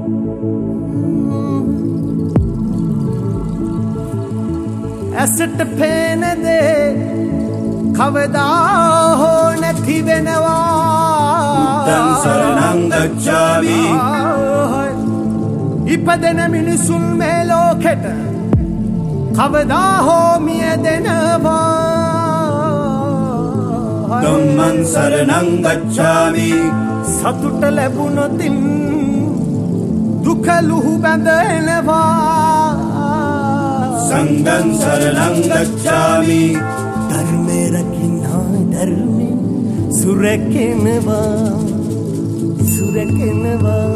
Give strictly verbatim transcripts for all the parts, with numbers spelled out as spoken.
ඇසට පේන දේ කවදා හෝ නැති වෙනවා. බුද්ධං සරණං ගච්ඡාමි. ඉපදෙන මිනිසුන් මේ ලෝකෙට කවදා හෝ මියදෙනවා. ධම්මං සරණං ගච්ඡාමි. සතුට ලැබුණොතින් දුක ලුහු බැඳෙනවා. සංඝං සරණං ගච්ඡාමි. ධර්මේ රකින්නා ධර්මෙන් සුරකිනවා සුරකිනවා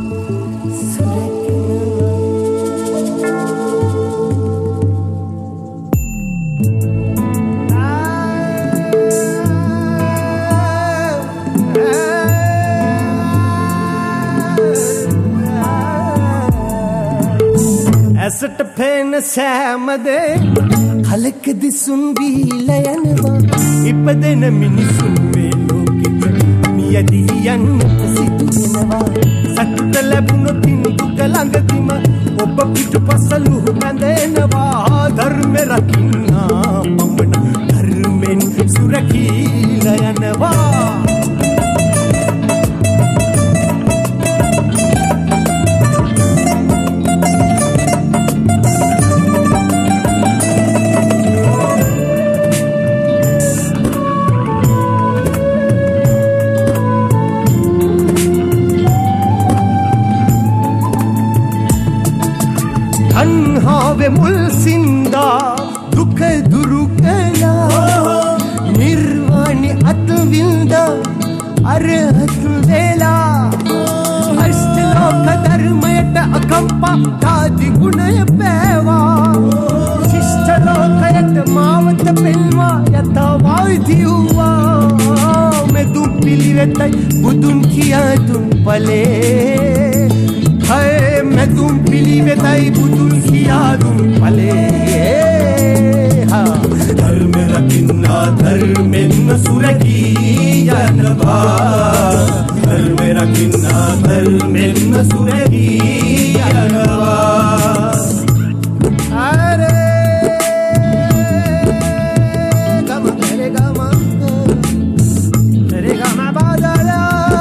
ඇසට පේන සෑමදේ කලකදි සුන් වීලා යනවා. ඉපදෙන මිනිසුන් මේ ලෝකෙට මියදී යන්නට සිදු වෙනවා. සතුට ලැබුණොතින් දුක ළඟදිම ඔබ පිටුපස ලුහු බැඳෙනවා. ධර්මෙ රකින්නා පමණ ධර්මෙන් සුරකීලා යනවා. තණ්හාවේ මුල් සින්දා දුක දුරු කළා. නිර්වාණි අත් විඳා අරහත් වෙලා. අෂ්ටලෝක ධර්මයට අකම්පා තාදි ගුණය පෑවා. ශිෂ්ට ලෝකයට මාවත පෙන්වා යථාවායි දියුවා. මෙදුම් පිළිවෙතයි බුදුන් කියා දුන් ඵලේ. हाय मैं तुम पीली बेताई बुदुल किया तुम पले. हाँ धर्म रखिन्ना धर्मेन सुरकी अनवा. धर्म रखिन्ना धर्मेन सुरकी अनवा. अरे गमा तेरे गमा तेरे गमा बादला.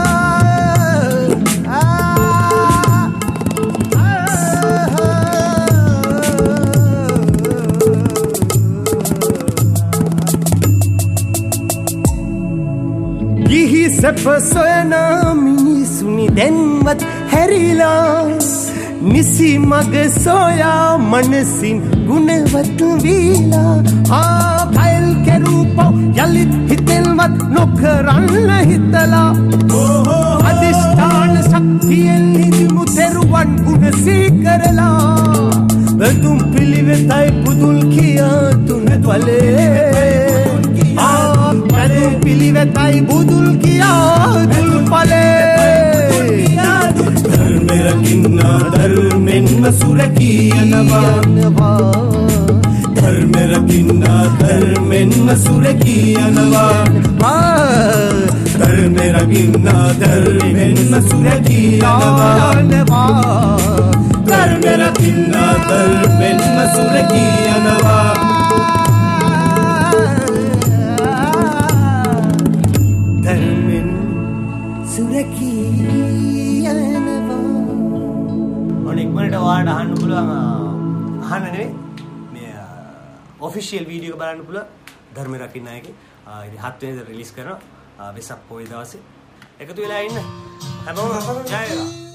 यही सब सोना मिनिसुनी देनवत हैरीला. निसी मग सोया मनसिन गुणवत वीला. आ फाइल के रूप यलित हितलवत नोकरन हितला. अधिष्ठान शक्तिයෙන් නිදිමු තෙරුවන් ගුණ සීකරලා. तुम පිළිවෙතයි පුදුල් කියා තුන ත්වලේ. तुम पिलीवेताई बुदुल किया दुल पले. धर्म रखिन्ना धर्मेन सुरकी अनवा. धर्म रखिन्ना धर्मेन सुरकी अनवा. धर्म रखिन्ना धर्मेन सुरकी अनवा. धर्म रखिन्ना धर्मेन सुरकी अनवा. ඔයාලට අහන්න පුළුවන් අහන්න නෙවෙයි මේ ඔෆිෂියල් වීඩියෝ එක බලන්න පුළුවන් ධර්ම රකින්න අයගේ. ඉතින් හත් වෙනිදා රිලීස් කරනවා වෙසක් පොය දවසේ. එකතු වෙලා ඉන්න හැමෝම ජය වේවා.